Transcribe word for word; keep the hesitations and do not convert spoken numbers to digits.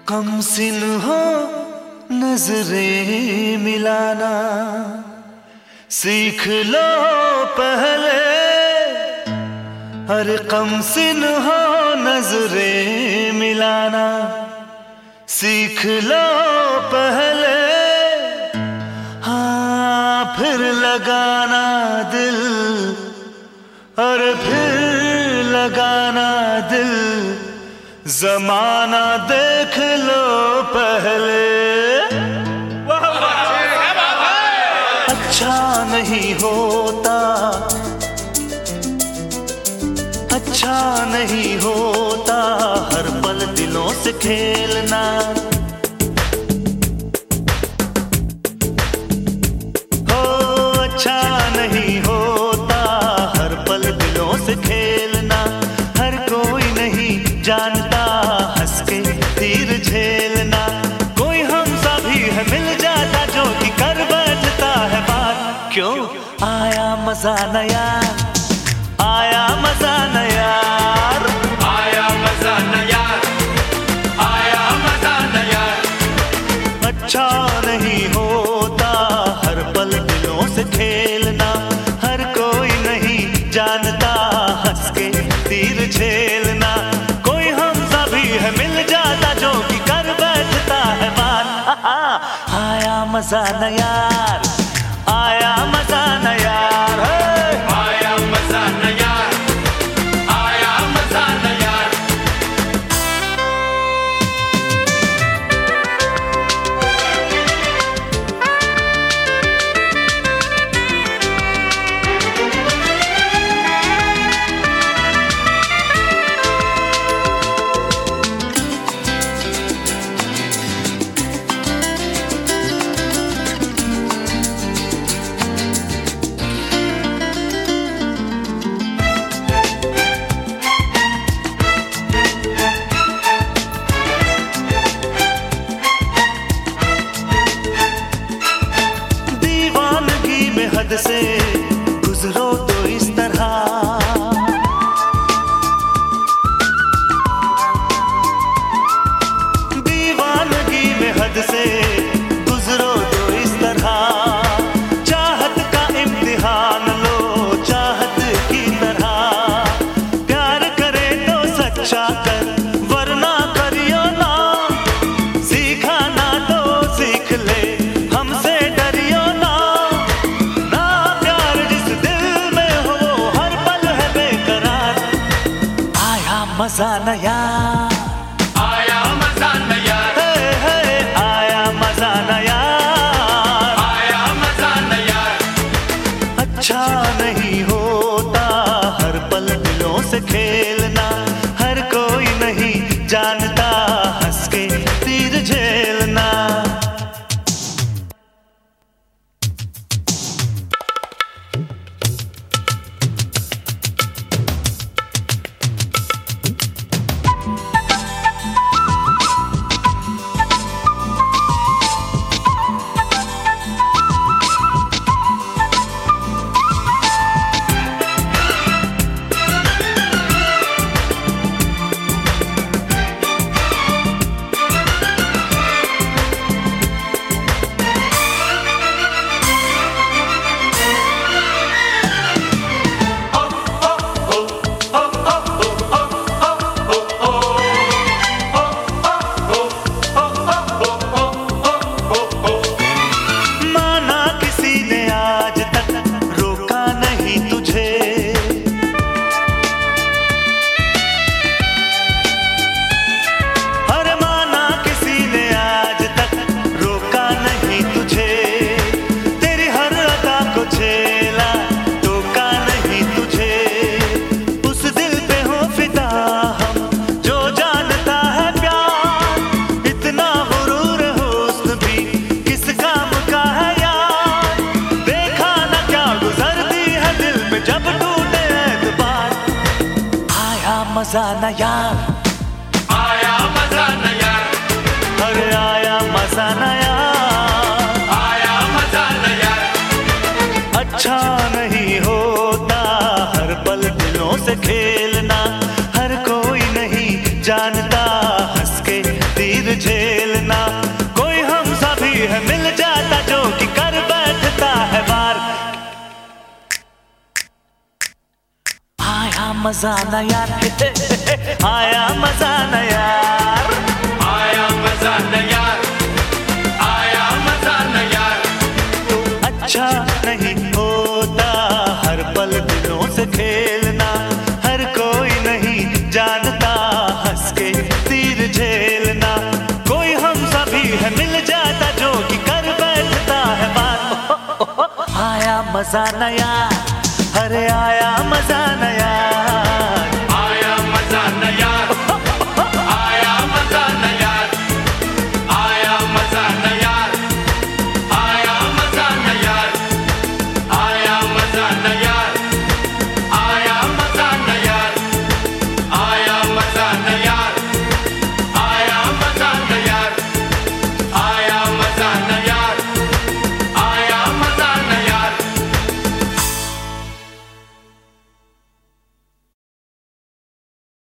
कमसिन हो नजरें मिलाना, सीख लो पहले। अरे कमसिन हो नजरें मिलाना, सीख लो पहले। हाँ फिर लगाना दिल, और फिर लगाना दिल, जमाना देख लो पहले। अच्छा नहीं होता, अच्छा नहीं होता हर पल दिलों से खेलना। हो अच्छा नहीं होता हर पल दिलों से खेलना। हर कोई नहीं जानता हंस के तीर झेलना। कोई हम सा भी है मिल जाता जो कि कर बैठता है बात। क्यों आया मजा नया, आया मजा नया, आया मजा नया, आया मजा नया। अच्छा नहीं होता हर पल दिलों से खेलना। हर कोई नहीं जानता हंस के तीर झेलना। कोई हम सा भी है मिल जाता जो कि कर बैठता है बात। आया मजा नया, आया मजा नया, आया मजा नया, आया मजा नया। हद से गुजरो तो इस तरह, दीवानगी में हद से गुजरो तो इस तरह। चाहत का इम्तिहान लो चाहत की तरह। प्यार करे तो सच्चा कर वरना करियो ना। सीखा ना तो सीख ले हमसे डरियो ना। मजा नया, आया मजा नया, हे हे आया मजा नया, आया मजा नया। अच्छा नहीं होता हर पल दिलों से खेलना। हर कोई नहीं जानता हंस के तीर झेलना। मजा नया, आया मजा नया, अरे आया मजा नया, आया मजा नया। अच्छा नहीं होता हर पल दिलों से खेलना। हर कोई नहीं जानता हंस के तीर झेलना। कोई हम सभी है मिल जाता जो कि कर बैठता है वार। आया मजा न यार, आया मजा न यार, आया मजा न यार, आया मजा न यार। तो अच्छा नहीं होता हर पल दिलों से खेलना। हर कोई नहीं जानता हंस के तीर झेलना। कोई हम सभी है मिल जाता जो कि कर बैठता है बात। आया मजा न यार, अरे आया मजा न यार।